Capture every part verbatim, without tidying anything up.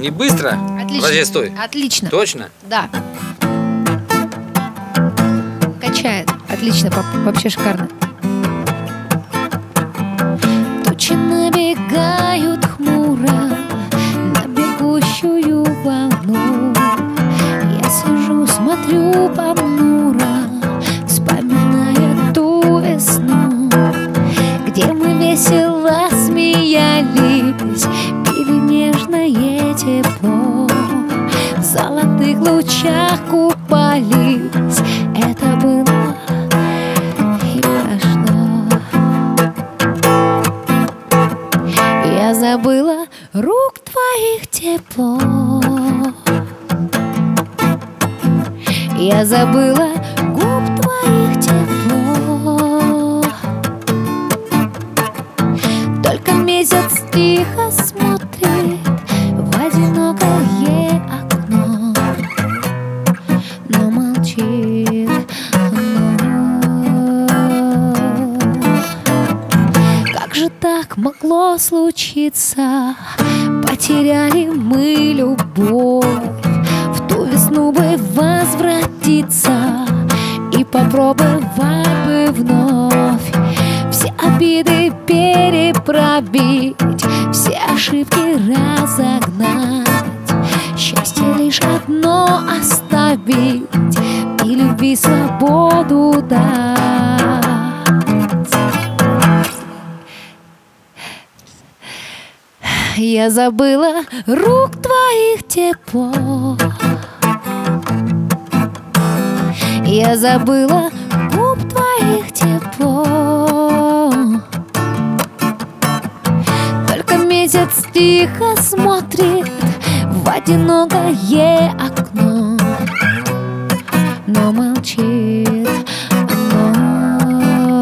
Не быстро? Отлично. Подожди, стой. Отлично. Точно? Да. Качает. Отлично, пап. Вообще шикарно. Тучи набегают хмуро на бегущую волну. Я сижу, смотрю понуро, вспоминая ту весну, где мы весело смеялись, пили нежное тепло, в золотых лучах купались. Это было и прошло. Я забыла рук твоих тепло. Я забыла губ твоих тепло. Только месяц тихо смотрит в одинокое окно, но молчит оно. Как же так могло случиться? Потеряли мы любовь. В ту весну бы возвратиться и попробовать бы вновь все обиды переправить, все ошибки разогнать, счастье лишь одно оставить и любви свободу дать. Я забыла рук твоих тепло. Я забыла губ твоих тепло. Только месяц тихо смотрит в одинокое окно, но молчит оно.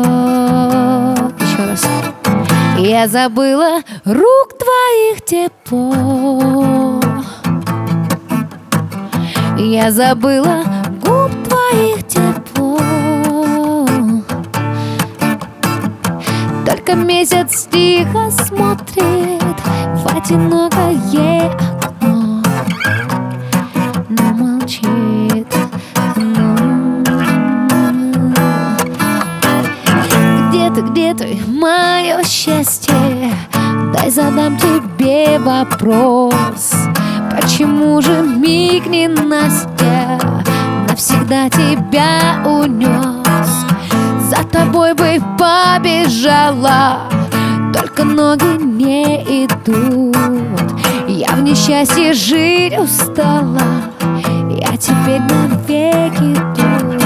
Еще раз. Я забыла рук твоих тепло. Я забыла губ твоих тепло. Только месяц тихо смотрит в одинокое окно, но молчит оно. Где ты, где ты, мое счастье? Дай задам тебе вопрос. Почему же миг ненастья навсегда тебя унес? За тобой бы побежала, только ноги не идут. Я в несчастье жить устала, я теперь навеки тут.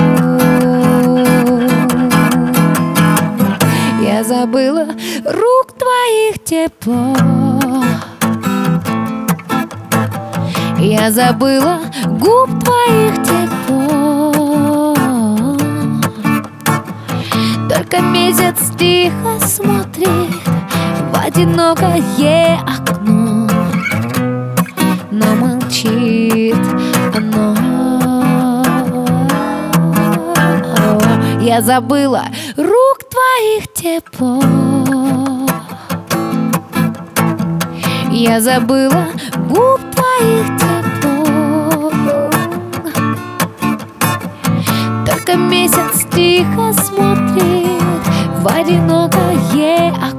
Я забыла рук твоих тепло. Я забыла губ твоих тепло. Только месяц тихо смотрит в одинокое окно, но молчит оно. Я забыла рук твоих тепло. Я забыла губ твоих тепло. Только месяц тихо смотрит в одинокое окно,